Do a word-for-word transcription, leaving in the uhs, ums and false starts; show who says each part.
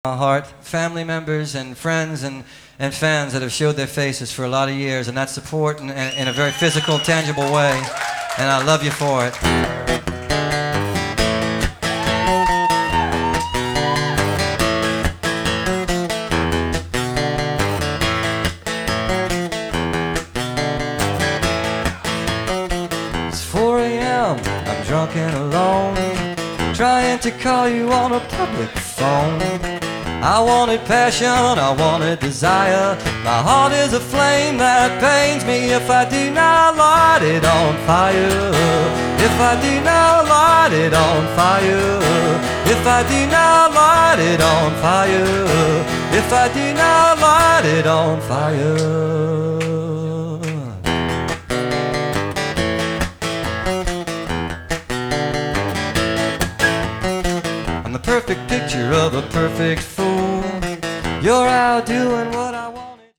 Speaker 1: My heart, family members and friends and, and fans that have showed their faces for a lot of years, and that support in, in, in a very physical, tangible way, and I love you for it. It's four a m, I'm drunk and alone, trying to call you on a public phone. I wanted passion, I wanted desire. My heart is a flame that pains me if I do not light it on fire. If I do not light it on fire. If I do not light it on fire. If I do not light it on fire. I'm the perfect picture of a perfect fool. You're out doing what I want.